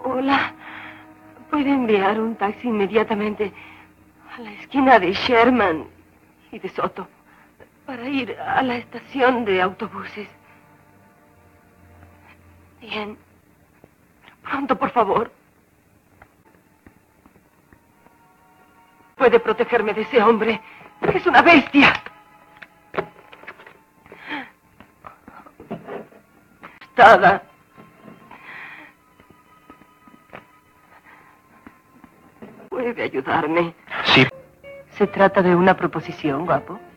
Hola. ¿Puede enviar un taxi inmediatamente a la esquina de Sherman y de Soto para ir a la estación de autobuses? Bien. Pero pronto, por favor. Puede protegerme de ese hombre. Es una bestia. Bastada. ¿Puede ayudarme? Sí. ¿Se trata de una proposición, guapo?